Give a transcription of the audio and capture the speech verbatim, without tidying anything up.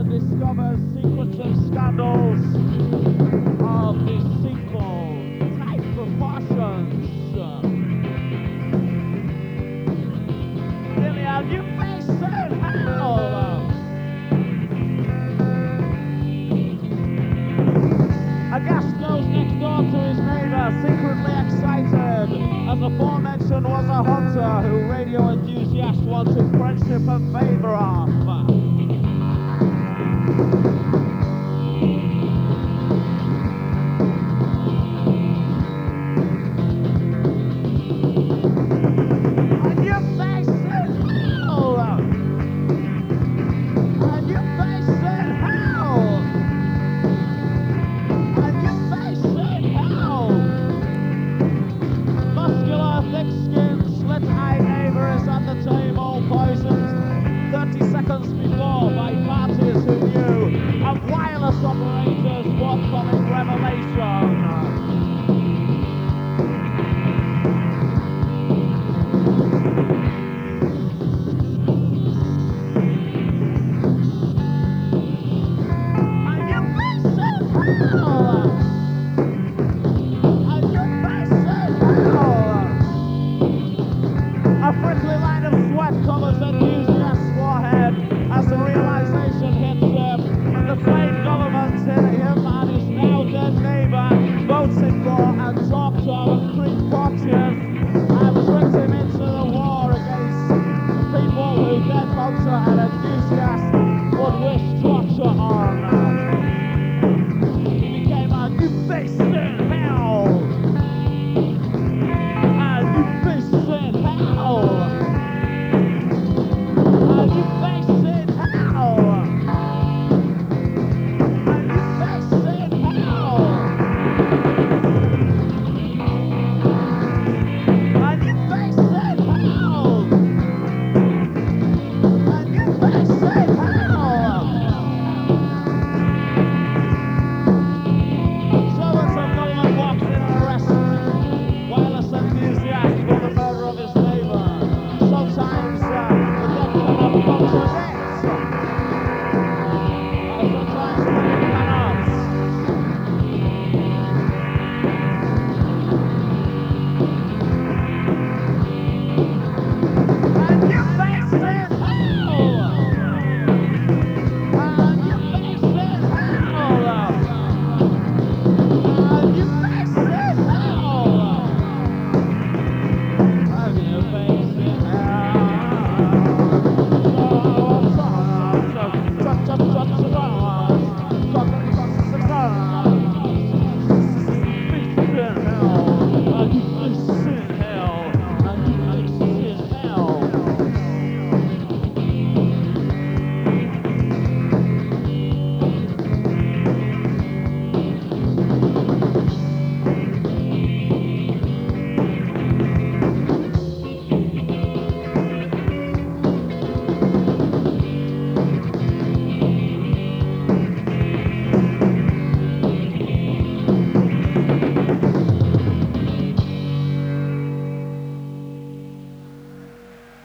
discovers secrets and scandals of deceitful tight proportions. Lillian, you face it hell! A guest goes next door to his neighbor, secretly excited, as the aforementioned was a hunter who radio enthusiasts wanted friendship and favor of. And you face it hell! And you face it hell! And you face it hell! Muscular, thick-skinned, slit-eyed neighbor is at the table, poisoned thirty seconds before by parties who knew of wireless operators' forthcoming revelation. And you face it hell! And you face it hell! A prickly line of sweat covers enthusiast's forehead as the realization hits him, and the failed government in him and his now dead neighbor voted for and talked of and creep porches and tricked him into the war against people who dead hunter and enthusiast would wish structure on.